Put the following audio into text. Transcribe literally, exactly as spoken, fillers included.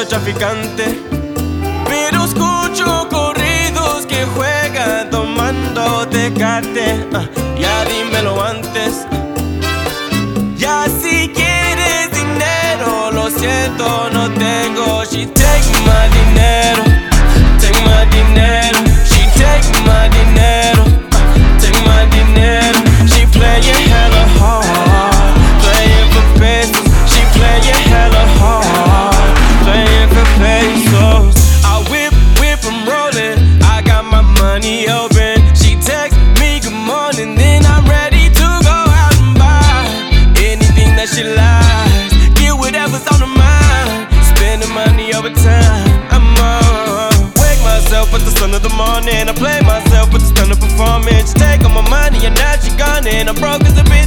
narcotraficante. Pero escucho corridos que juegan tomando Tecate. uh, Ya dímelo antes. Ya si quieres dinero, lo siento, no tengo. She take my dinero, take my dinero. She take my dinero, take my dinero. She playing hella hard, playing for pesos. She playing hella hard, playing for pesos. I whip, whip, I'm rolling, I got my money open. She text me good morning, then I'm ready to go out and buy anything that she likes. Get whatever's on her mind, spend the money over time. I'm on. Wake myself at the sun of the morning, I play myself with the stun of performance. She take all my money and now she gone, and I'm broke as a bitch.